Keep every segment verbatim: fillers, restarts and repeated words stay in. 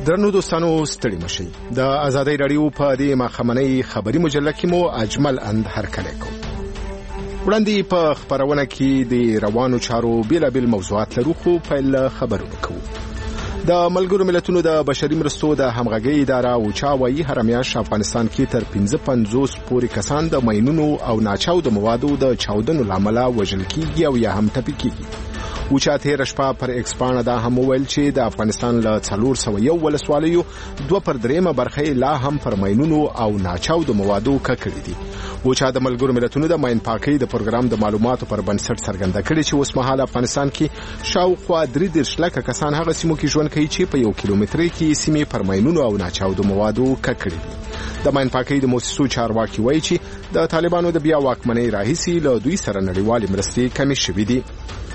درنو دوستانو ستړي مشي د آزادۍ رادیو په دې ماخمنۍ خبري مجله کې مو اجمل اند هرکلی کوم. وړاندې په خبرونه کې د روانو چارو بیلابیل موضوعات لرو، خو پیل خبرونه کوو. د ملګرو ملتونو د بشري مرستو د همغږۍ اداره اوچا وايي هر میاشت افغانستان کې تر پنځه پنځوس پورې کسان د ماینونو او ناچاودو موادو د چاودنو لامل وژل کیږي او یا هم ټپي کیږي. اوچا تیر شپه پر ایکس پاڼه دا هم ویل چې د افغانستان له څلور سوه یو ولسوالیو دوه پر دریمه برخه لا هم پر ماینونو او ناچاودو موادو ککړې دي. اوچا د ملګرو ملتونو د ماین پاکۍ د پروګرام د معلوماتو پر بنسټ څرګنده کړې چې اوس مهال افغانستان کې شاوخوا درې دېرش لکه کسان هغه سیمو کې ژوند کوي چې په یو کیلومترۍ کې سیمې پر ماینونو او ناچاودو موادو ککړې دي. د ماین پاکۍ د موسسو چارواکي وایي چې د طالبانو د بیا واکمنۍ راهیسې له دوی سره نړیوالې مرستې کمې شوې دي.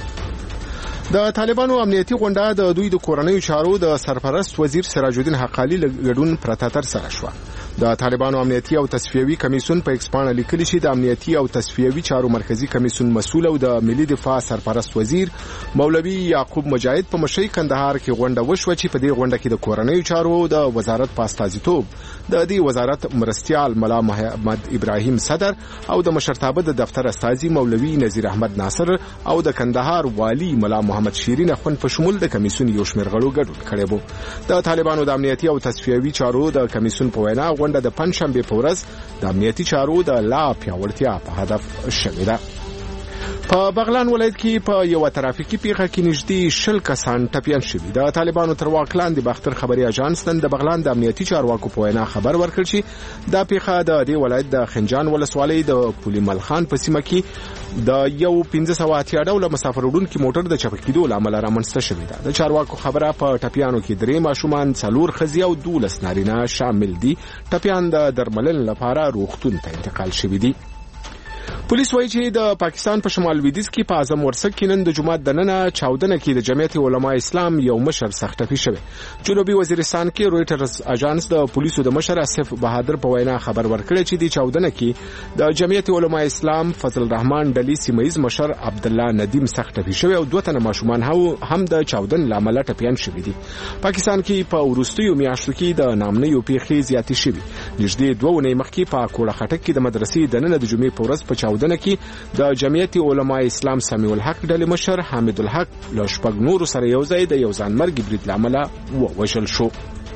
د طالبانو امنیتي غونډه د دوی د کورنیو چارو د سرپرست وزیر سراج الدین حقانی له ګډون پرته تر سره شوه. د طالبانو امنیتي او تصفیوي کمیسیون په ایکس پاڼه لیکلي چې د امنیتي او تصفیوي چارو مرکزی کمیسیون مسؤل او د ملي دفاع سرپرست وزیر مولوي یعقوب مجاهد په مشرۍ کندهار کې غونډه وشوه چې په دې غونډه کې د کورنیو چارو د وزارت په استازیتوب د دې وزارت مرستیال ملا محمد ابراهیم صدر او د مشرتابه د دفتر استازي مولوي نذیر احمد ناصر او د کندهار والی ملا محمد شیرین اخوند په شمول د کمیسیون یو شمېر غړو ګډون کړی وو. د طالبانو د امنیتي او تصفیوي چارو د کمیسیون په وینا غونډه د پنځشنبه په ورځ د امنیتي چارو د لا پیاوړتیا په هدف شوې ده. په بغلان ولایت کې په یو ترافیکي پیښه کې نږدې شل کسان ټپیان شوي. د طالبانو تر واک لاندې باختر خبري اژانس نن د بغلان د امنیتي چارواکو په وینا خبر ورکړ چې دا پیښه د دې ولایت د خنجان ولسوالۍ د پولي ملخان په سیمه کې د یو پنځه سوه اتیا ډوله مسافر وړونکي موټر د چپه کېدو له امله رامنځته شوې ده. د چارواکو خبره په ټپیانو کې درې ماشومان، څلور ښځې او دولس نارینه شامل دي. ټپیان د درملنې لپاره روغتون ته انتقال شوي دي. پولیس وایي چې د پاکستان په شمال لویدیځ کې په اعظم ورسک کې نن د جمعات دننه چاودنه کې د جمعیت علماء اسلام یو مشر سخت ټپي شوی. جنوبي وزیرستان کې رویټرز اژانس د پولیسو د مشر اسف بهادر په وینا خبر ورکړی چې د چاودنه کې د جمعیت علماء اسلام فضل الرحمن ډلي سیمایز مشر عبد الله ندیم سخت ټپي شوی او دوه تنه ماشومان هم د چاودنې لامل ټپيان شوي دي. پاکستان کې په وروستیو میاشتو کې د نامنیو پیښې زیاتې شوي. نږدې دوه اونۍ مخکې په کوړه خټک کې د مدرسې دننه د جمعې په ورځ په چاودنه کې د جمعیت علماء اسلام سمیع الحق ډلې مشر حامد الحق له شپږ نورو سره یو ځای د یو ځانمرګي برید له امله ووژل شو.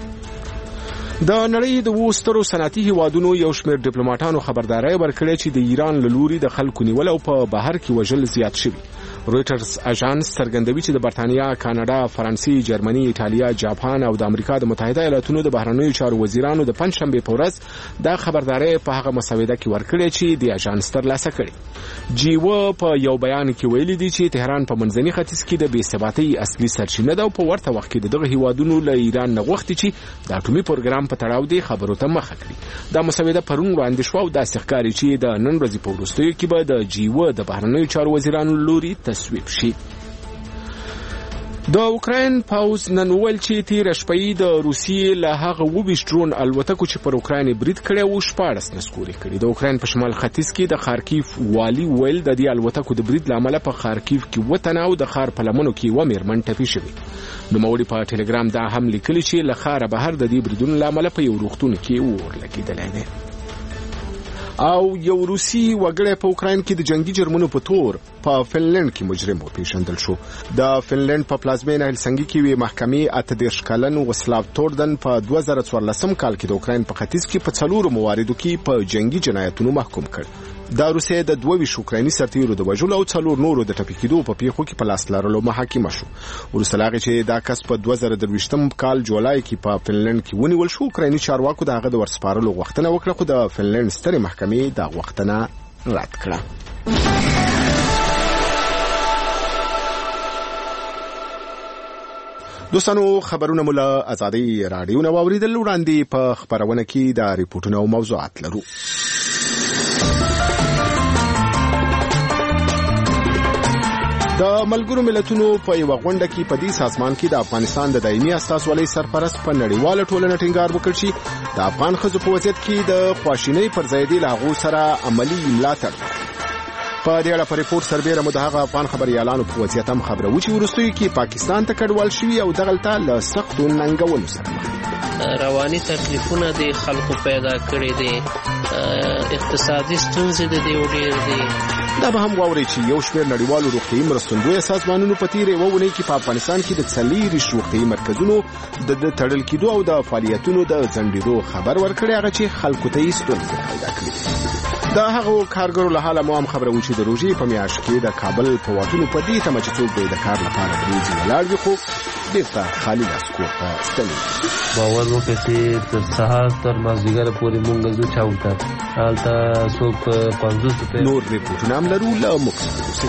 د نړۍ د اوو سترو صنعتي هیوادونو یو شمېر ډیپلوماټانو خبرداري ورکړې چې د ایران له لوري د خلکو نیول او په بهر کې وژل زیات شوي. رویټرز اژانس څرګندوي چې د برتانیا، کاناډا، فرانسې، جرمني، ایټالیا، جاپان او د امریکا د متحده ایالاتونو د بهرنیو چارو وزیرانو د پنځشنبه په ورځ دا خبرداري په هغه مسوده کې ورکړې چې د اژانس ترلاسه کړي. جیو په یو بیان کې ویلي دي چې تهران په منځني ختیځ کې د بې ثباتۍ اصلي سرچینه ده او په ورته وخت کې دغه هیوادونو له ایران نه غوښتي چې د اټومي پروګرام په تړاو دي خبرو ته مخه کړي. دا مسوده پرون وړاندې شوه او داسې ښکاري چې د نن ورځې په وروستیو کې به د جیو د بهرنیو چارو وزیرانو لوري تصویب شي. د اوکراین پاوز نن ویل چې تیر شپه د روسیې له هغه اوویشت ډرون الوتکو چې پر اوکراین برید کړی و شپاړس نسکورې کړي. د اوکراین په شمال ختیځ کې د خارکیف والی ویل د دې الوتکو د برید له امله په خارکیف کې اووه تنه او د ښار په لمنو کې یوه مېرمن ټپي شوې. نوموړي په ټلګرام دا هم لیکلي چې له ښاره بهر د دې بریدونو له امله په یو روغتون کې اور لګېدلی دی. او یو روسي وګړی په اوکراین کې د جنگي جرمونو په تور په فنلند کې مجرم وپېژندل شو. د فنلند په پلازمینه هلسنګي کې وی محکمې اته دېرش کلن وسلاو تورډن په دوه زره څوارلسم کال کې د اوکراین په ختیځ کې په څلورو مواردو کې په جنگي جنایتونو محکوم کړ. دا روسیه د دوه ویشت اوکرایني سرتیرو د وژلو او څلور نورو د ټپي کېدو په پیښو کې په لاس لرلو محاکمه شو. وروسته له هغې چې دا کس په دوه زره درویشتم کال جولای کې په فنلند کې ونیول شو، اوکرایني چارواکو د هغه د ورسپارلو غوښتنه وکړه، خو د فنلند سترې محکمې دا غوښتنه رد کړه. دوستانو خبرونه مو له آزادۍ راډیو نه واوریدل. وړاندې په خبرونه کې د ریپورټونو او موضوعات لرو. د ملګرو ملتونو په یو غونډه کې په دې سازمان کې د افغانستان د دایمي استازولۍ سرپرست په نړیواله ټولنه ټینګار وکړ چې د افغان ښځو په وضعیت کې د خواشینۍ پر ځای د هغو سره عملي ملاتړ په دې اړه په ریپورت سربېره مو د هغه افغان خبريالانو په وضعیت هم خبره و چې وروستیو کې پاکستان ته کډوال شوي او دغلته له سختو ننګونو سره مخ رواني تکلیفونه د خلکو پیدا کړي دي، اقتصادي ستونزې د دې ډېر دي. دا به هم واورئ چې یو شمېر نړیوالو روغتیایي مرستندویه سازمانونو په تېرې یوه اونۍ کې په افغانستان کې د څلېرویشت روغتیایي مرکزونو د تړل کېدو او د فعالیتونو د ځنډېدو خبر ورکړی، هغه چې خلکو ته یې ستونزې پیدا کړي. د هغو کارګرو له حاله مو هم خبره و چې د روژې په میاشت کې د کابل په واټونو په دې تمه چې څوک به د کار لپاره پرېځي ولاړ وي، خو بیرته خالي لاس کور ته ستنېږي. باور وکړئ چې تر سهار تر مازدیګره پورې مونږ ځو چاو ته، هلته څوک په پنځوس روپۍ. نور ریپورټونه هم لرو، له موږ سره اوسئ.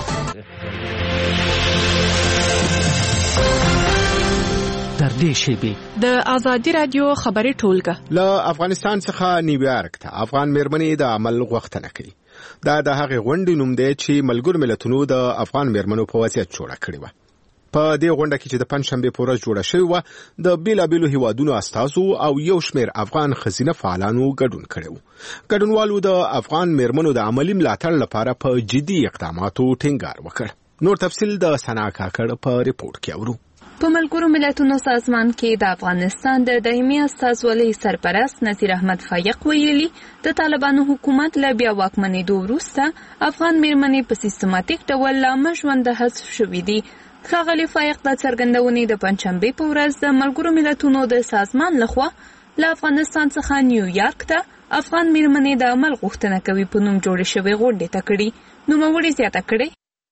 در دې شیبې د ازادي رادیو خبري ټولګه له افغانستان څخه نیویارک ته افغان میرمنې د عمل غوښتنه کوي. دا د هغې غونډې نوم دی چې ملګرو ملتونو د افغان میرمنو په وضعیت جوړه کړې وه. په دې غونډه کې چې د پنځشنبې په ورځ جوړه شوې وه، د بیلابیلو هیوادونو استازو او یو شمېر افغان ښځینه فعالانو ګډون کړی و. ګډونوالو د افغان میرمنو د عملي ملاتړ لپاره په جدي اقداماتو ټینګار وکړ. نور تفصیل د ثنا کاکړ په ریپورت کې اورو. په ملګرو ملتونو سازمان کې د افغانستان د دایمي استازولۍ سرپرست نصیر احمد فایق ویلي، د طالبانو حکومت له بیا واکمنېدو وروسته افغان میرمنې په سیستماتیک ډول له عامه ژونده حذف شوي دي. ښاغلي فایق د څرګندونې د پنځشنبې په ورځ د ملګرو ملتونو د سازمان لخوا له افغانستان څخه نیویارک ته افغان میرمنې د عمل غوښتنه کوي په نوم جوړې شوې غونډې ته کړي. نوموړي زیاته کړې،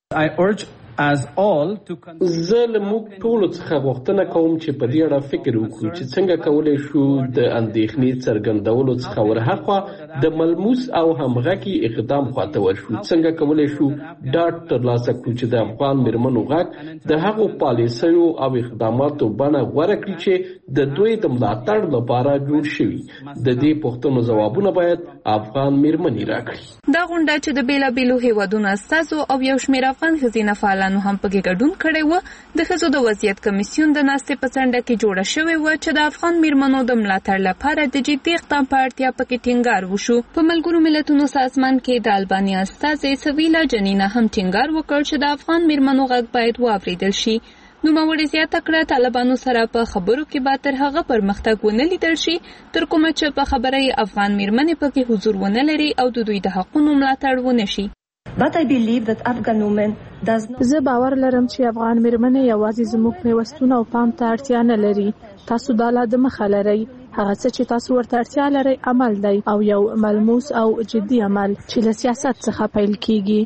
زه له موږ ټولو څخه غوښتنه کوم چې په دې اړه فکر وکړو چې څنګه کولی شو د اندېښنې څرګندولو څخه ورهاخوا د ملموس او همغږي اقدام خواته ورشو. څنګه کولی شو ډاډ ترلاسه کړو چې د افغان میرمنو غږ د هغو پالیسیو او اقداماتو بڼه غوره کړي چې د دوی د ملاتړ لپاره جوړ شوي. د دې پوښتنو ځوابونه باید افغان میرمنې راکړي. دا غونډه چې د بیلابیلو هیوادونو استازو او یو شمېر افغان ښځینه فعالانو هم پکې ګډون کړی و، د ښځو د وضعیت کمیسیون د ناستې په څنډه کې جوړه شوې وه چې د افغان میرمنو د ملاتړ لپاره د جدي اقدام په اړتیا پکې ټینګار وشو. په ملګرو ملتونو سازمان کې د البانیا استازې سویلا جنینا هم ټینګار وکړ چې د افغان میرمنو غږ باید واورېدل شي. نوموړي زیاته کړه، طالبانو سره په خبرو کې به تر هغه پرمختګ ونه لیدل شي تر کومه چې په خبره یې افغان میرمنې پکې حضور ونه لري او د دوی د حقونو ملاتړ ونه شي. زه باور لرم چې افغان میرمنې یوازې زموږ پیوستون او پام ته اړتیا نه لري. تاسو دا لا د مخه لرئ. هغه څه چې تاسو ورته اړتیا لرئ عمل دی، او یو ملموس او جدي عمل چې له سیاست څخه پیل کیږي.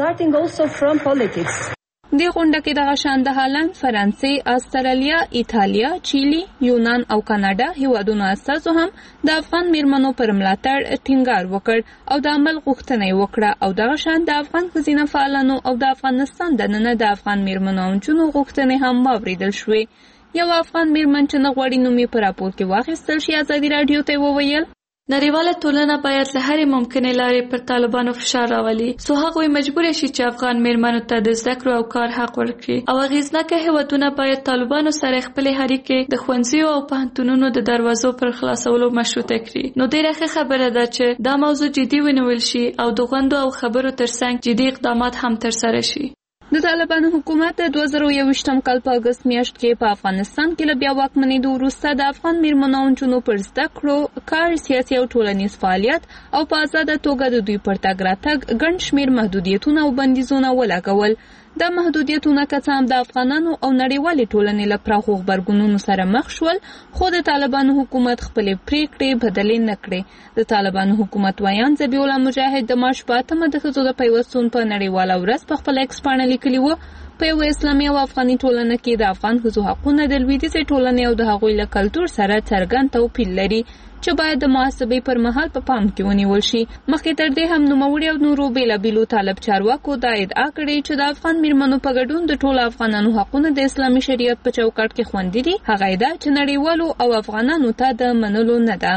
دې غونډه کې دغه شان د هالند، فرانسې، استرالیا، ایتالیا، چیلي، یونان او کاناډا هیوادونو استازو هم د افغان میرمنو پر ملاتړ ټینګار وکړ او د عمل غوښتنه یې وکړه، او دغه شان د افغان ښځینه فعالانو او د افغانستان دننه د افغان میرمنو او نجونو غوښتنې هم واورېدل شوې. یو افغان میرمن چې نه غواړي نوم یې په راپور کې واخیستل شي، ازادي راډیو ته وویل، نړیواله ټولنه باید له هرې ممکنې لارې پر طالبانو فشار راولي څو هغوی مجبور شي چې افغان میرمنو ته د زده کړو او کار حق ورکړي، او اغېزناکه هیوادونه باید طالبانو سره خپلې اړیکې د ښوونځیو او پوهنتونونو د دروازو پر خلاصولو مشروطه کړي. نو ډېره ښه خبره ده چې دا موضوع جدي ونیول شي او د غونډو او خبرو ترڅنګ جدي اقدامات هم ترسره شي. د طالبانو حکومت د دوه زره یوویشتم کال په اګست میاشت کې په افغانستان کې له بیا واکمنېدو وروسته د افغان میرمنو او نجونو پر زده کړو، کار، سیاسي او ټولنیز فعالیت او په ازاده توګه د دوی پر تګ راتګ ګڼ شمېر محدودیتونه او بندیزونه ولګول. دا محدودیتونه که څه هم د افغانانو او نړیوالې ټولنې له پراخو غبرګونونو سره مخ شول، خو د طالبانو حکومت خپلې پریکړې بدلې نه کړې. د طالبانو حکومت ویان ذبیح الله مجاهد د مارچ په اتمه د ښځو د پیوستون په نړیواله ورځ په خپله ایکس پاڼه لیکلي وو، په یوه اسلامي او افغاني ټولنه کې د افغان ښځو حقونه د لویدیځې ټولنې او د هغوی له کلتور سره څرګند توپیر لري چې باید د محاسبې پر مهال په پام کې ونیول شي. مخکې تر دې هم نوموړي او نورو بیلابیلو طالب چارواکو دا ادعا کړې چې د افغان میرمنو په ګډون د ټولو افغانانو حقونه د اسلامي شریعت په چوکاټ کې خوندي دي. هغه ادعا چې نړیوالو او افغانانو ته د منلو نه ده.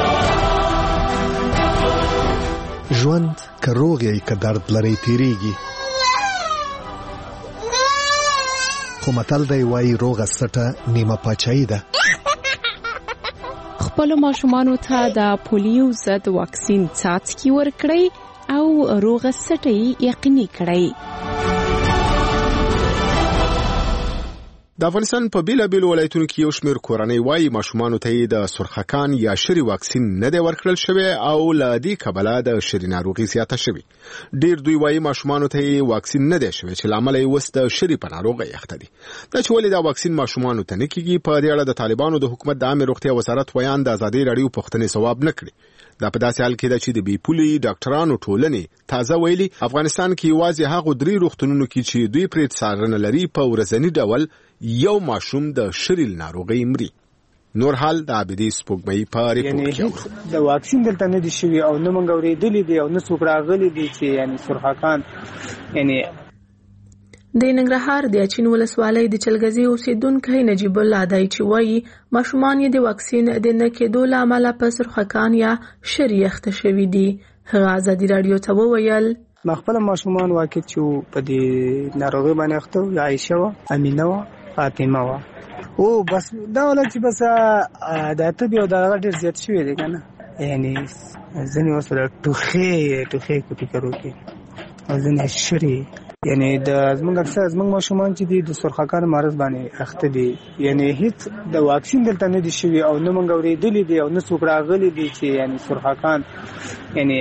ژوند که روغ یې که درد لري تیریږي، خو متل دی وایي روغه سټه نیمه پاچاهي ده. خپل ماشومانو ته د پولیو ضد واکسین څاڅکي ورکړئ او روغ سټي یقیني کړئ. د افغانستان په بیلابیلو ولایتونو کې یو شمېر کورنۍ وایي ماشومانو ته د سرخکان یا شری واکسین نه دی ورکړل شوی او له دې کبله د شری ناروغي زیاته شوې. ډیر دوی وایي ماشومانو ته واکسین نه دی شوی چې لامل یې وس د شری په ناروغي اخته دي. دا چې ولې دا واکسین ماشومانو ته نه کیږي په دې اړه د طالبانو د حکومت د عامه روغتیا وزارت ویان د ازادي رادیو پښتنې ثواب نه کړی. دا په داسې حال کې ده چې د بي پولي ډاکټرانو ټولنې تازه ویلي افغانستان کې یوازې هغه درې روغتونونو کې چې دوی پرې څارنه لري په ورځني ډول یو ماشوم د شریل ناروغي مري. نور حال د عابدي سپوږمۍ په ریپورت کې د واکسین دلته نه دي شوی او نه مونږ اورېدلې دي او نه څوک راغلي دي چې یعنی سرخکان یعنی د ننګرهار د اچین ولسوالۍ د چلګزي اوسیدونکو نجیب الله دای چې وایي ماشومان یې د واکسین د نه کېدو لامل په سرخکان یا شریخته شوی دي. هغه ازادي رادیو ته وویل مخبل ماشومان واکه چې په دې ناروغي باندې اخته عائشه و امینه و فاطمه و او بس دا ولې چې بس د ته به دا ډیر زیات شوی دی کنه یعنی ځنی وسره ټوخه ټوخه کو فکر وکي او ځنی شری یعنی د زمونږ اکثر زمونږ ماشومان چې دي د سرخکان مرض باندې اخته دي یعنی هیڅ د واکسین دلته نه دي شوی او نه مونږ اورېدلې دي او نه څوک راغلي دي چې یعنی سرخکان یعنی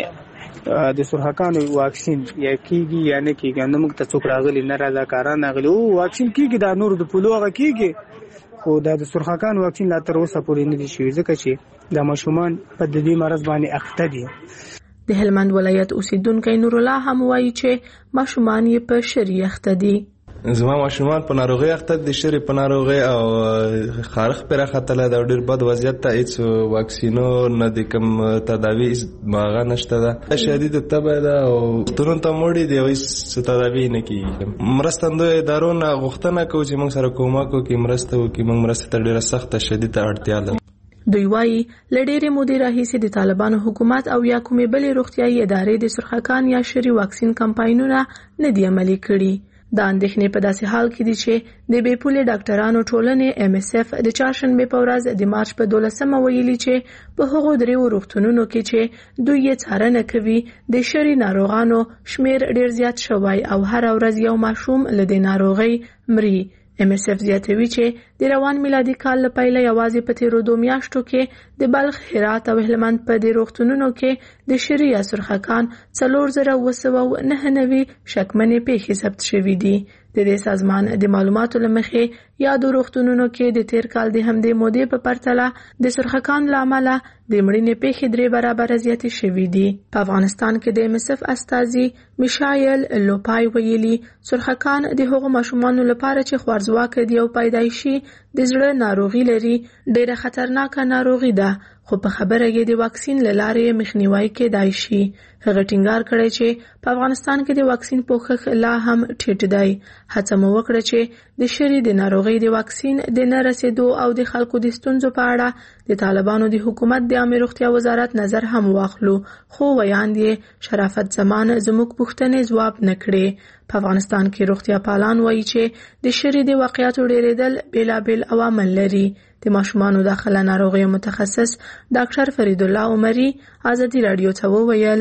د سرخکان واکسین یا کیږي یا نه کیږي نو موږ ته څوک راغلي نه راځه کاران راغلي او واکسین کیږي دا نور د پلوغه کیږي خو دا د سرخکان واکسین لا تر اوسه پورې نه دي شوی ځکه چې د ماشومان په دې مرض باندې اخته دي. د هلمند ولایت اوسیدونکو نور الله هم وایي چې ماشومان یې په شری اخته دي. زما ماشومان په ناروغي اخته دي شری په ناروغي او خارخ پر اخته له ډیر بد وضعیت ته هیڅ واکسینو نه د کوم تداوی ماغه نشته ده شدید تبه ده او ترون ته موړي دی هیڅ تداوی نه کیږي. مرستندو ادارو نه غوښتنه کوي چې موږ سره کومه کوي مرسته وکړي موږ مرسته ته ډیره سخت شدید اړتیا لرو. دوی وایي لډېرې مودې راهیسې د طالبانو حکومت او یا کومې بلې روغتیايي ادارې د سرخکان یا شری واکسین کمپاینونه نه دي عملي کړي. دا اندېښنې په داسې حال کې دي چې د بې پولې ډاکټرانو ټولنې ایم اس اف د چهارشنبې په ورځ د مارچ په دولسمه ویلي چې په هغو دریو روغتونونو کې چې دوی یې څارنه کوي د شری ناروغانو شمیر ډیر زیات شوی او هر ورځ یو ماشوم له دې ناروغۍ مري. ایم اس اف زیاتوي چې د روان میلادي کال له پیله یوازې په تیرو دوه میاشتو کې د بلخ، هرات او هلمند په دې روغتونونو کې د شری یا سرخکان څلور زره اوه سوه نهه نوي شکمنې پیښې ثبت شوي دي. د دې سازمان د معلوماتو له مخې یادو روغتونونو کې د تیر کال د همدې مودې په پرتله د سرخکان له امله د مړینې پیښې درې برابره زیاتې شوي دي. په افغانستان کې د ایم اس اف استازي میشایل لوپای ویلي سرخکان د هغو ماشومانو لپاره چې خوارځواکه دي او پیدایشي د زړه ناروغي لري ډېره خطرناکه ناروغي ده خو په خبره کې د واکسین له لارې مخنیوي کېدای شي. هغه ټینګار کړی چې په افغانستان کې د واکسین پوښښ لا هم ټیټ دی. هڅه مو وکړه چې د شری د ناروغۍ د واکسین د نه رسیدو او د خلکو د ستونزو په اړه د طالبانو د حکومت د عامه روغتیا وزارت نظر هم واخلو خو ویاند یې شرافت زمان زموږ پوښتنې ځواب نه کړې. په افغانستان کې روغتیا پالان وایي چې د شری د واقعیاتو ډېرېدل بیلابیل عوامل لري. د ماشومانو داخله ناروغیو متخصص ډاکټر فرید الله عمري ازادي رادیو ته وویل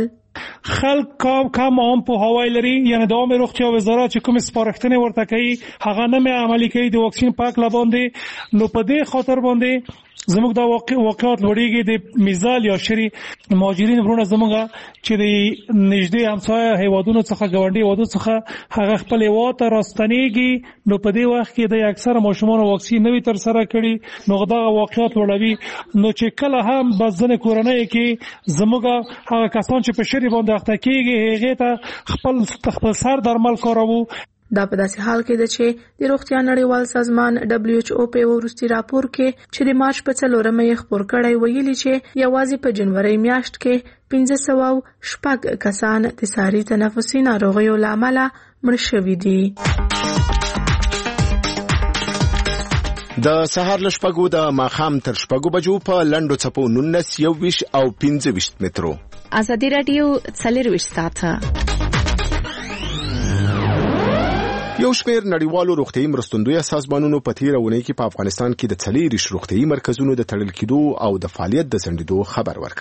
خلک کم کم هم په هوای لري یعنی د عامه روغتیا وزارت چې کوم سپارښتنې ورته کوي هغه نه عملي کوي د واکسین پاک لباندې نو په دې خاطر باندې زموږ د واقعیات لوړیږي د میزال یا شری مهاجرین ورونه زموږ چې د نږدې همسایه هیوادونو څخه ګاونډي هیوادونو څخه هغه خپل هیواد ته راستنیږي نو په دې وخت کې د اکثره ماشومان واکسین نوي تر سره کړي نو دا واقعیات لوړوي نو چې کله هم بزنه کورنۍ کې زموږ هغه کسان چې په شری باندې اخته کېږي هغه ته خپل خپل سر درمل کاروي. دا په داسې حال کې ده چې د روغتیا نړیوال سازمان دبليو ایچ او په وروستي راپور کې چې د مارچ په څلورمه یې خپور کړی ویلي چې یوازې په جنوري میاشت کې پنځه سوه شپږ کسان د ساري تنفسي ناروغیو له امله مړه شوي دي. د سهار له شپږو د ماښام تر شپږو بجو په لنډو څپو نولس یوویشت او پنځه ویشت مترو. ازادي رادیو څلرویشت ساعته یو شمېر نړیوالو روغتیايي مرستندویه سازمانونو په تیره اونۍ کې په افغانستان کې د څلېرویشت روغتیايي مرکزونو د تړل کېدو او د فعالیت د ځنډېدو خبر ورکړی.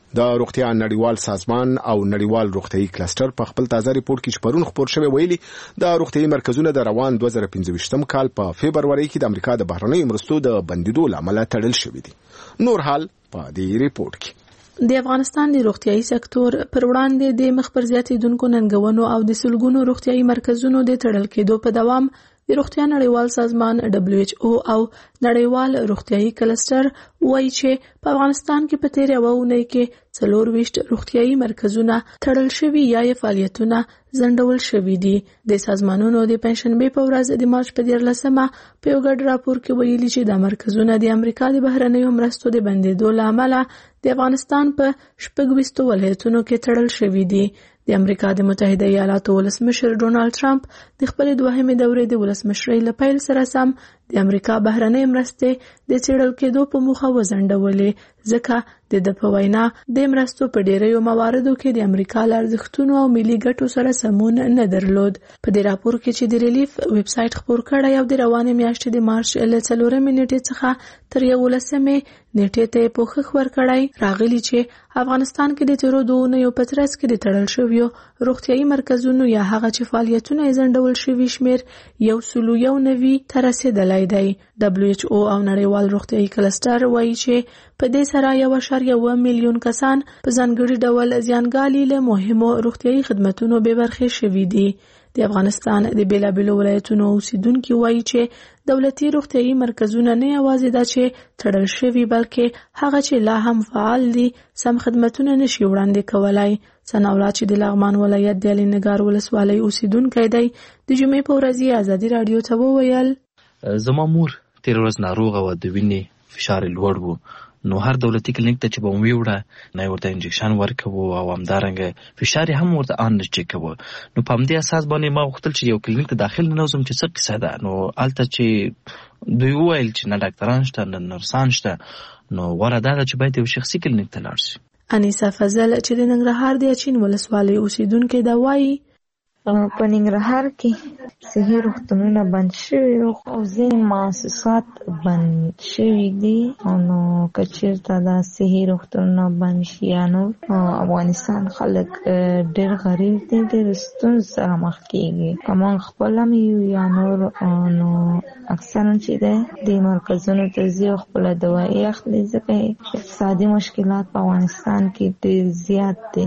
د روغتیا نړیوال سازمان او نړیوال روغتيایي کلستر په خپل تازه ریپورت کې پرون خبر شوی ویلي د روغتيایي مرکزونو د روان دوه زره پنځه کال په فبرवरी کې د امریکا د بهرنۍ مرستو د بندیدو لامل تړل شوی دي. نور حال په دې ریپورت کې د افغانستان د روغتيایي سکتور پر وړاندې د مخ پر زیاتېدونکو ننګونو او د سلګونو روغتيایي مرکزونو د تړل کېدو په دوام د روغتیا نړیوال سازمان دبليو ایچ او او نړیوال روغتيایي کلستر وایي چې په افغانستان کې په تیر یوه اونۍ کې څلور ویشت روغتيایي مرکزونه تړل شوي یا یې فعالیتونه ځنډول شوي دي. د سازمانونو د پنځشنبې په ورځ د مارچ په دیارلسمه په یو ګډ راپور کې ویلي چې د مرکزونه د امریکا د بهرنیو مرستو د بندیدو له امله د افغانستان په شپږ ویشتو ولایتونو کې تړل شوي دي. د امریکا د متحده ایالاتو ولسمشر ډونالد ټرمپ د خپل دوهمې دورې د ولسمشرۍ له پیل سره سم د امریکا بهرنۍ مرستې د څېړل کېدو په موخه وځنډولې ځکه د ده په وینا د مرستو په ډیریو مواردو کې د امریکا له ارزښتونو او ملي ګټو سره سمون نه درلود. په دې راپور کې چې د ریلیف ویب سایټ خپور کړی او د روانې میاشتې د مارچ له څلورمې نیټې څخه تر یولسمې نیټې ته یې پوښښ ورکړی راغلي چې افغانستان کې د تیرو دوه اونیو په ترڅ کې د تړل شویو روغتیایي مرکزونو یا هغه چې فعالیتونه یې ځنډول شوي شمېر یو سلو یو نوي ته رسېدلی دی. دبليو ایچ او او نړیوال روغتیایي کلستر وایي چې په دې سره یو اعشاریه اوه میلیون کسان په ځانګړي ډول زیانګالي له مهمو روغتیایي خدمتونو بې برخې شوي دي. د افغانستان د بیلابیلو ولایتونو اوسیدونکي وایي چې دولتي روغتیایي مرکزونه نه یوازې دا چې تړل شوي بلکې هغه چې لا هم فعال دي سم خدمتونه نشي وړاندې کولای. ثناءالله چې د لغمان ولایت د علي نګار ولسوالۍ اوسیدونکی دی د جمعې په ورځ یې ازادي راډیو ته وویل زما مور تیر ورځ ناروغه وه، د وینې فشار یې لوړ و، نو هر دولتي کلینیک ته چې به مو ویوړه نه یې ورته انجکشن ورکوو او همدارنګه فشار یې هم ورته آن نه چک کوو. نو په همدې اساس باندې ما غوښتل چې یو کلینیک ته داخل ننوځم چې څه قصه ده. نو هلته چې دوی وویل چې نه ډاکټران شته نه نرسان شته، نو غوره دا ده چې باید یو شخصي کلینیک ته لاړ شي. انیسه فضل چې د ننګرهار د اچین ولسوالۍ اوسیدونکې ده وایي په ننګرهار کې صحي روغتونونه بند شوي او ځینې مؤسسات بند شوي دي. نو که چېرته دا صحي روغتونونه بند شي یا نو افغانستان خلک ډېر غریب دي، ډېر ستونزو سره مخ کېږي. که موږ خپله هم یو یا نور نو اکثرا چې دی دې مرکزونو ته ځي او خپله دوایي اخلي ځکه اقتصادي مشکلات په افغانستان کې ډېر زیات دي.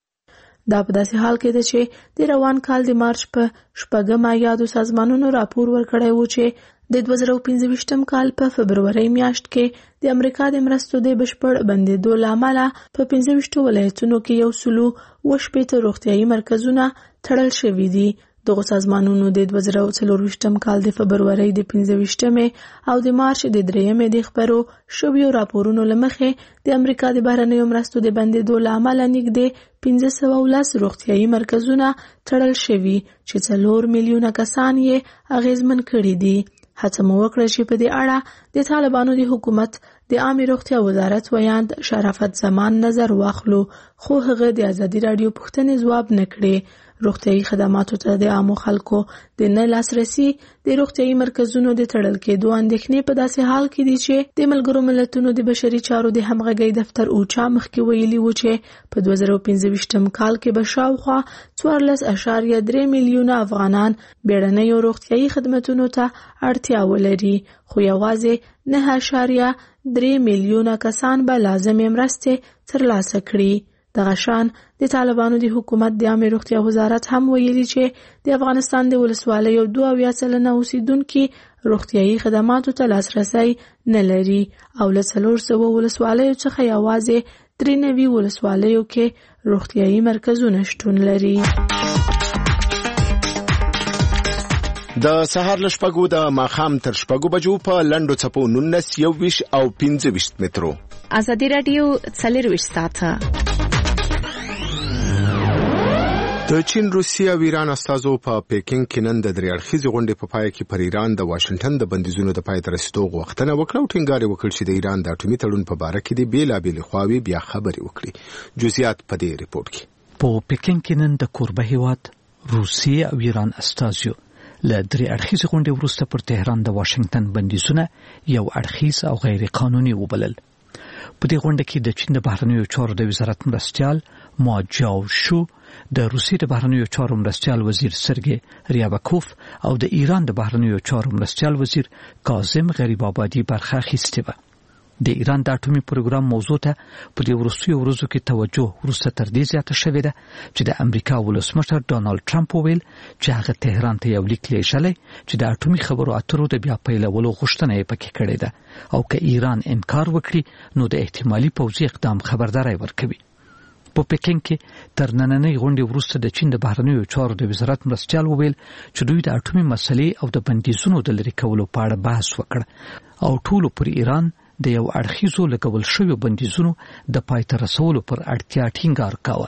دا په داسې حال کې ده چې د روان کال د مارچ په شپږمه یادو سازمانونو راپور ورکړی و چې د دوه زره پنځه کال په فبرورۍ میاشت کې د امریکا د مرستو د بشپړ بندیدو له امله په پنځه ویشتو ولایتونو کې یو سلو اوه شپېته روغتیایي مرکزونه تړل شوي دي. دغه سازمانونو د دوه زره څلرویشتم کال د فبرورۍ د پنځه ویشتمې او د مارچ د درېیمې د خپرو شویو راپورونو له مخې د امریکا د بهرنیو مرستو د بندیدو له امله نږدې پنځه سوه ولس روغتیایي مرکزونه تړل شوي چې څلور میلیونه کسان یې اغېزمن کړي دي. هڅه مو وکړه چې په دې اړه د طالبانو د حکومت د عامې روغتیا وزارت ویاند شرافت زمان نظر واخلو، خو هغه د ازادي راډیو پوښتنې ځواب نه کړې. روغتیایي خدماتو ته د عامو خلکو د نه لاسرسي د روغتیایي مرکزونو د تړل کېدو اندېښنې په داسې حال کې دي چې د ملګرو ملتونو د بشري چارو د همغږۍ دفتر اوچا مخکې ویلي و چې په دوه زره پنځه ویشتم کال کې به شاوخوا څوارلس اعشاریه درې میلیونه افغانان بیړنیو روغتیایي خدمتونو ته اړتیا ولري، خو یوازې نه اعشاریه درې میلیونه کسان به لازمې مرستې ترلاسه کړي. دغه شان د طالبانو د حکومت د عامې روغتیا وزارت هم ویلي چې د افغانستان د ولسوالیو دوه اویا سلنه اوسیدونکي روغتیایي خدماتو ته لاسرسی نه لري او له څلور سوه ولسوالیو څخه یوازې درې نوي ولسوالیو کې روغتیایي مرکزونه شتون لري. د سهار له شپږو د ماښام تر شپږو بجو په لنډو څپو نولس، یو ویشت او پنځه ویشت مترو. ازادي راډیو څلرویشت ساعته. د چین، روسیې او ایران استازو په پیکینګ کې نن د درې اړخیزې غونډې په پای کې پر ایران د واشنګټن د بندیزونو د پای ته رسیدو غوښتنه وکړه او ټینګار یې وکړ چې د ایران د اټومي تړون په باره کې د بېلابېلې خواوې بیا خبرې وکړي. جزئیات په دې ریپورت کې. په پیکینګ کې نن د کوربه هیواد روسیې او ایران استازو له درې اړخیزې غونډې وروسته پر تهران د واشنګټن بندیزونه یو اړخیز او غیر قانوني وبلل. په دې غونډه کې د چین د بهرنیو چارو د وزارت مرستیال ما جاو شو، د روسیې د بهرنیو چارو مرستیال وزیر سرګی ریابکوف او د ایران د بهرنیو چارو مرستیال وزیر کاظم غریب آبادي برخه اخیستې وه. د ایران د اټومي پروګرام موضوع ته په دې وروستیو ورځو کې توجه وروسته تر دې زیاته شوې ده چې د امریکا ولسمشر ډانالډ ټرمپ وویل چې هغه تهران ته یو لیک لیږلی چې د اټومي خبرو اترو د بیا پیلولو غوښتنه یې پکې کړې ده او که ایران انکار وکړي نو د احتمالي پوځي اقدام خبرداری ورکوي. په پکینګ کې تر نننۍ غونډې وروسته د چین د بهرنیو چارو د وزارت مرستیال وویل چې دوی د اټومي مسلې او د بندیزونو د لرې کولو په اړه بحث وکړ او ټولو پر ایران د یو اړخیزو لګول شویو بندیزونو د پای ته رسولو پر اړتیا ټینګار کاوه.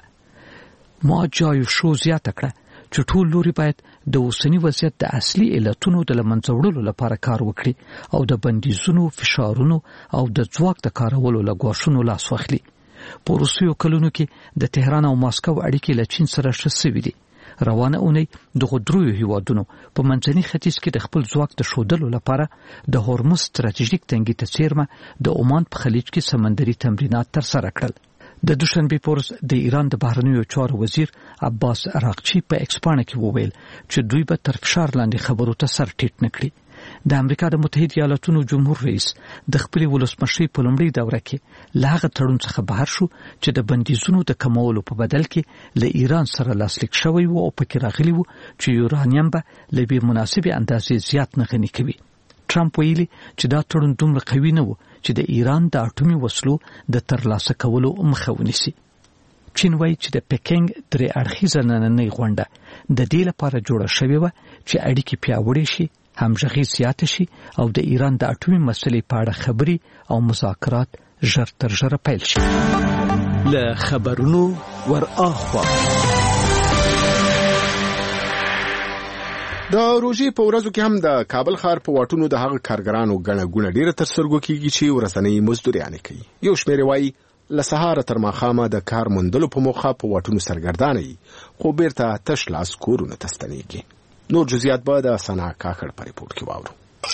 ما جایو شو زیاته کړه چې ټول لوري باید د اوسني وضعیت د اصلي علتونو د له منځه وړلو لپاره کار وکړي او د بندیزونو، فشارونو او د ځواک د کارولو له ګواښونو لاس واخلي. په وروستیو کلونو کې د تهران او ماسکو اړیکې له چین سره ښه سوي دي. روانه اونۍ دغو دریو هیوادونو په منځني ختیځ کې د خپل ځواک د ښودلو لپاره د هورمز ستراتیژیک تنګي ته څیرمه د عمان په خلیج کې سمندري تمرینات ترسره کړل. د دوشنبې په ورځ د ایران د بهرنیو چارو وزیر عباس عراقچي په ایکس پاڼه کې وویل چې دوی به تر فشار لاندې خبرو ته سر ټیټ نه کړي. د امریکا د متحده ایالاتونو جمهور رئیس د خپل ولسمشي په لومړي دوره کې له هغه تړون څخه بهر شو چې د بندیزونو د کمولو په بدل کې له ایران سره لاسلیک شوی و او پکې راغلی و چې یورانیم به له بې مناسبې اندازې زیات نه غني کوي. ټرمپ ویلي چې دا تړون دومره قوي نه و چې د ایران د اټومي وسلو د ترلاسه کولو مخه ونیسي. چین وایي چې د پکینګ درې اړخیزه نننۍ غونډه د دې لپاره جوړه شوې وه چې اړیکې پیاوړې شي، همغږي زیاته شي او د ایران د اټومي مسلې په اړه خبرې او مذاکرات ژر تر ژره پیل شي. له خبرونو ور اخوا د روژې په ورځو کې هم د کابل ښار په واټونو د هغه کارګرانو ګڼه ګوڼه ډیره تر سترګو کېږي چې ورځنۍ مزدوريانې کوي. یو شمېر وایي له سهاره تر ماښامه د کار موندلو په موخه په واټونو سرګردانه وي، خو بیرته تش لاس کورونه ته ستنېږي. نور جزئیات به د سنا کاکړ په ریپورت کې واورو.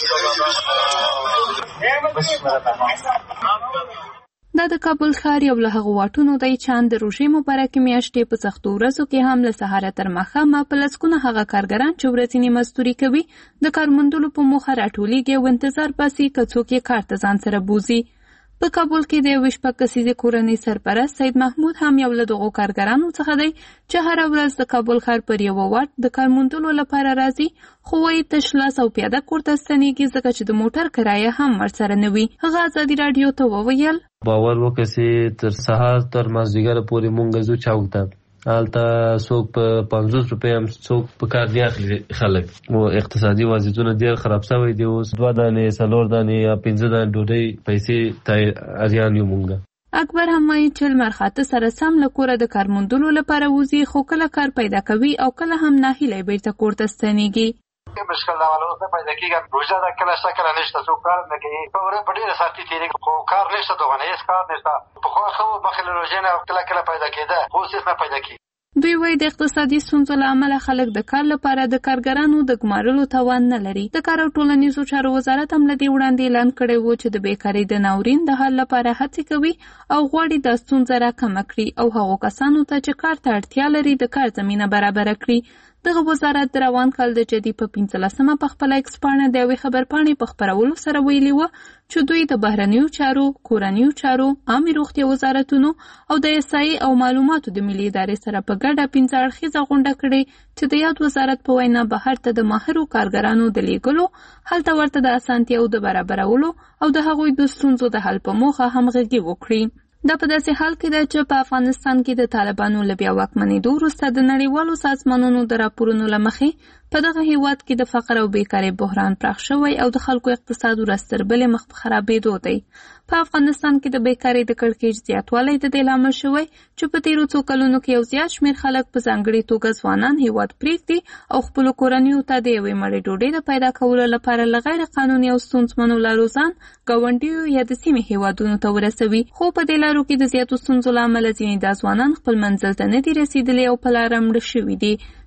دا د کابل ښار یو له هغو واټونو دی چې د روژې مبارکې میاشتې په سختو ورځو کې هم له سهاره تر ماښامه په لسګونه هغه کارګران چې ورځنی مزدوري کوي د کار موندلو په موخه راټولیږي او انتظار باسي که څوک یې کار ته ځان سره بوزي. په کابل کې د یوې شپږ کسیزې کورنۍ سرپرست سید محمود هم یو له دغو کارګرانو څخه دی چې هره ورځ د کابل ښار پر یوه واټ د کار موندلو لپاره راځي، خو وایي تش لاس او پیاده کور ته ستنېږي ځکه چې د موټر کرایه هم ورسره نه وي. هغه ازادي راډیو ته وویل باور وکړه چې تر سهار تر مازدیګره پورې مونږ ځو چوک ته، هلته څوک په پنځوس روپۍ هم څوک په کار نه اخلي خلک. او اقتصادي وضعیتونه ډېر خراب شوی دی. اوس دوه دانې څلور دانې یا پنځه دانې ډوډۍ پیسې ته اریان یو مونږ. اکبر هم وایي چې لمر خاته سره سم له کوره د کار موندلو لپاره وځي، خو کله کار پیدا کوي او کله هم ناهیلی بیرته کور ته ستنېږي. مشکل دا والا اوس نه پیدا کېږي، روژه ده کله شته کله نشته، څوک کار نه کوي، په ورځ په ډېره سختي تېرېږي، خو کار نشته دغه هېڅ کار نشته. پخوا ښه و مخکې له روژې نه کله کله پیدا کېده، خو اوس هېڅ نه پیدا کېږي. دوی وایي د اقتصادي ستونزو له امله خلک د کار لپاره د کارګرانو د ګمارلو توان نه لري. د کار او ټولنیزو چارو وزارت هم له دې وړاندې اعلان کړی و چې د بیکارۍ د ناورین د حل لپاره هڅې کوي او غواړي دا ستونزه راکمه کړي او هغو کسانو ته چې کار ته اړتیا لري د کار زمینه برابره کړي. دغه وزارت د روان کال د جدي په پنځلسمه په خپله ایکس پاڼه د یوې خبرپاڼې په خپرولو سره ویلي وه چې دوی د بهرنیو چارو، کورنیو چارو، عامې روغتیا وزارتونو او د احصایې او معلوماتو د ملي ادارې سره په ګډه پنځه اړخیزه غونډه کړې چې د یاد وزارت په وینا بهر ته د ماهرو کارګرانو د لیږلو، هلته ورته د اسانتیاوو د برابرولو او د هغوی د ستونزو د حل په موخه همغږي وکړي. دا په داسې حال کې ده چې په افغانستان کې د طالبانو له بیا واکمنېدو وروسته د نړیوالو سازمانونو د راپورونو له مخې په دغه هیواد کې د فقر او بیکارۍ بحران پراخ شوی او د خلکو اقتصاد ورځ تر بلې مخ په خرابېدو دی. په افغانستان کې د بیکارۍ د کړکېچ زیاتوالی د دې لامل شوی چې په تېرو څو کلونو کې یو زیات شمېر خلک په ځانګړې توګه ځوانان هیواد پرېږدي او خپلو کورنیو ته د یوې مړۍ ډوډۍ د پیدا کولو لپاره له غیر قانوني او ستونزمنو لارو ځان ګاونډیو یا د سیمې هیوادونو ته ورسوي. خو په دې لارو کې د زیاتو ستونزو له امله ځینې دا ځوانان خپل منزل ته نه دي رسېدلي او په لاره مړه شوي دي.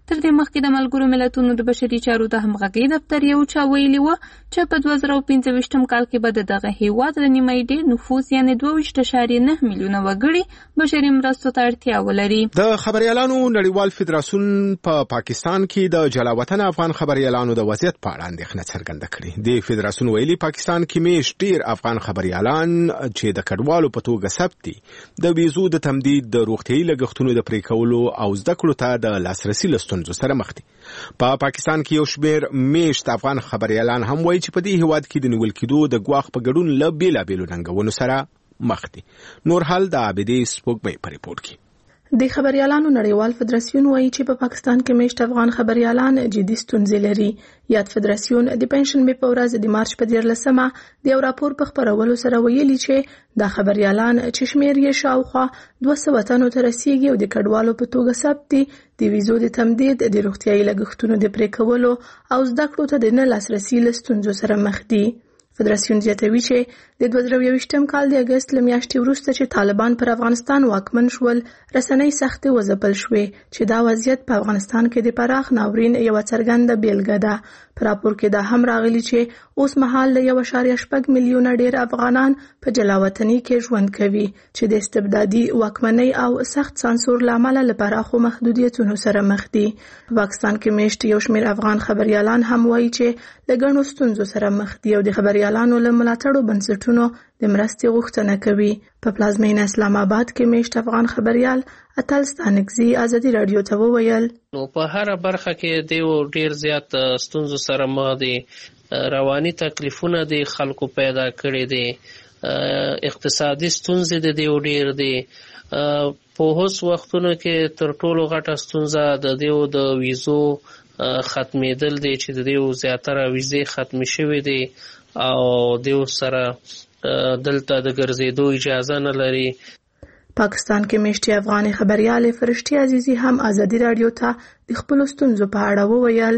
تر دې مخکې د ملګرو ملتونو د بشري چارو د همغږۍ دفتر یو چا ویلي و چې په دوه زره پنځه ویشتم کال کې به د دغه هیواد له نیمایي ډېر نفوس یعنې دوه ویشت اعشاریه نه میلیونه وګړي بشري مرستو ته اړتیا ولري. د خبریالانو نړیوال فدراسیون په پا پاکستان کې د جلاوطن افغان خبریالانو د وضعیت په اړه اندېښنه څرګنده کړې. د فدراسیون ویلي پاکستان کې میشت ډېر افغان خبریالان چې د کډوالو په توګه ثبت دي د ویزو د تمدید د روغتیايي لګښتونو د پرې کولو او زده کړو ته د لاسرسي له ستونزو سره مخ دي. په پاکستان کې یو شمېر میشت افغان خبریالان هم وایي چې په دې هیواد کې د نیول کېدو د ګواښ په ګډون له بېلابېلو ننګونو سره مخ دي. نور حال د عابدې سپوږمۍ په ریپورټ کې. د خبریالانو نړیوال فدراسیون وایي چې په پاکستان کې میشت افغان خبریالان جدي ستونزې لري. یاد فدراسیون د پنځشنبې په ورځ د مارچ په دیارلسمه د یو راپور په خپرولو سره ویلي چې دا خبریالان چې شمېر یې شاوخوا دوه سوه تنو ته رسیږي او د کډوالو په توګه ثبت دي د ویزو د تمدید د روغتیايي لګښتونو د پرې کولو او زده کړو ته د نه لاسرسي له ستونزو سره مخ دي. فدراسیون زیاتوي چې د دوه زره یوویشتم کال د اګست له میاشتې وروسته چې طالبان پر افغانستان واکمن شول رسنۍ سختې وځپل شوې چې دا وضعیت په افغانستان کې د پراخ ناورین یوه څرګنده بیلګه ده. په راپور کې دا هم راغلي چې اوس مهال د یو اعشاریه شپږ میلیونه ډېر افغانان په جلاوطنۍ کې ژوند کوي چې د استبدادي واکمنۍ او سخت سانسور له امله له پراخو محدودیتونو سره مخ دي. په پاکستان کې میشت یو شمېر افغان خبریالان هم وایي چې له ګڼو ستونزو سره مخ دي او د خبریالانو له ملاتړو بنسټونو د مرستې غوښتنه کوي. په پلازمینه اسلام آباد کې میشت افغان خبریال اتل ستانکزي ازادي رادیو ته وویل نو په هر برخه کې دیو ډیر زیات ستونزو سره مخ دي. رواني تکلیفونه د خلکو پیدا کړي دي. اقتصادي ستونزې د دیو ډیر دي. په اوس وختونو کې تر ټولو غټه ستونزه د دیو د ویزو ختمېدل دي چې د دیو زیاتره ویزې ختمې شوې دي او دیو سره دلته د ګرځېدو اجازه نه لري. پاکستان کې میشتي افغاني خبريال فرشتي عزیزي هم ازادي رادیو ته د خپل ستونزو په اړه وویل.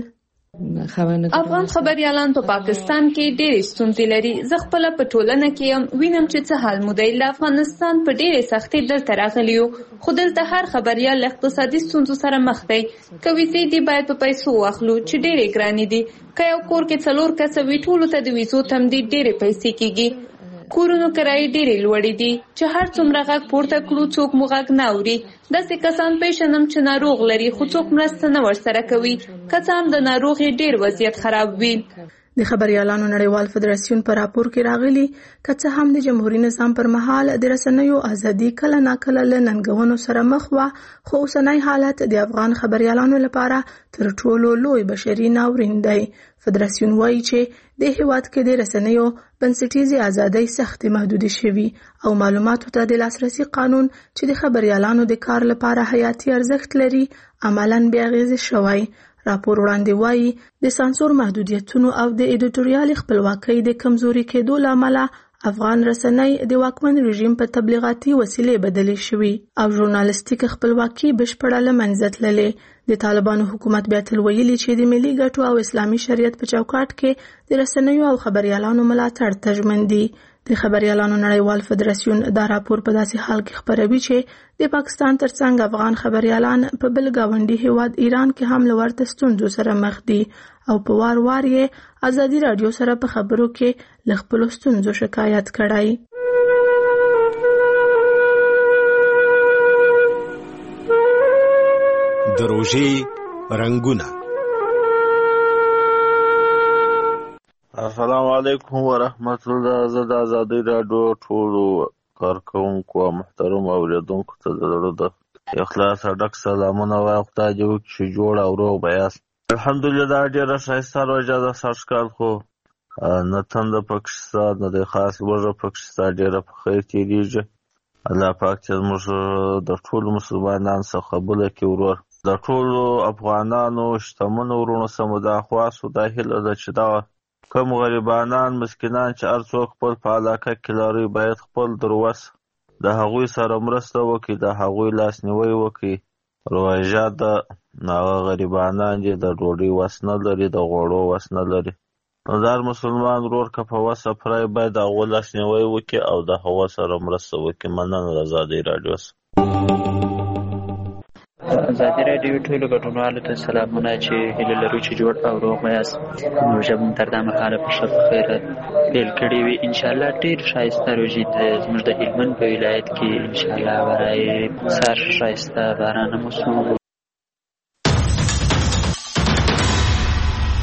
افغان خبريالان په پاکستان کې ډېر ستونزې لري. زه خپل په ټولنه کې هم وینم چې څه حال مودې له افغانستان په ډېرې سختۍ دلته راغلی یو خو دلته هر خبريال له اقتصادي ستونزو سره مخ دی. که ویزې دي باید په پیسو واخلو چې ډېرې ګرانې دي. که یو کور کې څلور کسه وي ټولو ته د ویزو تمدید ډېرې پیسې کېږي. کورونو کرایې ډېرې لوړې دي چې هر څومره غږ پورته کړو څوک مو غږ نه اوري. داسې کسان پیژنم چې ناروغ لري خو څوک مرسته نه ورسره کوي. که څه هم د ناروغۍ ډېر وضعیت خراب وي. د خبريالانو نړیوال فدراسیون په راپور کې راغلي که څه هم د جمهوریت نظام پر مهال د رسنیو ازادي کله ناکله له ننګونو سره مخ وه خو اوسنی حالت د افغان خبريالانو لپاره تر ټولو لوی بشري ناورین دی. فدراسیون وایي چې د هیواد کې د رسنیو بنسټیزې ازادۍ سختې محدودې شوي او معلوماتو ته د لاسرسي قانون چې د خبريالانو د کار لپاره حیاتي ارزښت لري عملاً بې اغېزې شوی. راپور وړاندې وایي د سانسور محدودیتونو او د ایډیټوریال خپلواکۍ د کمزوري کېدو له امله افغان رسنۍ د واکمن رژیم په تبلیغاتي وسیلې بدلې شوي او ژورنالیستیک خپلواکي بشپړه له منځه تللې. د طالبانو حکومت بیا تل ویلي چې د ملي ګټو او اسلامي شریعت په چوکاټ کې د رسنیو او خبريالانو ملاتړ ته ژمن دي. د خبريالانو نړیوال فدراسیون دا راپور په داسې حال کې خپروي چې د پاکستان ترڅنګ افغان خبريالان په بل گاونډي هیواد ایران کې هم له ورته ستونزو سره مخ دي او په وار وار یې ازادي رادیو سره په خبرو کې له خپلو ستونزو شکایت کړی. د روژې رنګونه. السلام علیکم ورحمت الله. زه د ازادي رادیو ټولو کارکوونکو او محترم اوریدونکو ته د زړه د اخلاص ډک سلامونه وایم. خدای دې وکړي چې جوړ او روغ به یاست. الحمدلله دا ډېره ښایسته روژه ده سږکال خو نه تنده پکې شته نه د خاص لوږه پکې شته. ډېره په خیر تېرېږي. الله پاک چې زموږ د ټولو مسلمانانو څخه قبوله کړي. ورور د ټولو افغانانو شتمنو وروڼو څخه مو دا خواست دا هیله ده چې دا کوم غریبانان مسکینان چې هر څوک خپل په علاقه کې لري باید خپل در وس د هغوی سره مرسته وکړي د هغوی لاسنیوی وکړي. روژه ده هغه غریبانان چې د ډوډۍ وس نه لري د غوړو وس نه لري. نو دا هر مسلمان ورور که په وسه پرای باید د هغوی لاسنیوی وکړي او د هغو سره مرسته وکړي. مننه د ازادي رادیو. ازادي راډیو ټولو ګډونوالو ته سلامونه چې هیله لرو چې جوړ او روغ یاست. نو ژبه تر دا مهاله په ښه خیرات پیل کړې وي. ان شاء الله ډېر ښایسته روژې ته زموږ د هلمند په ولایت کې ان شاء الله برای سر ښایسته باران موسم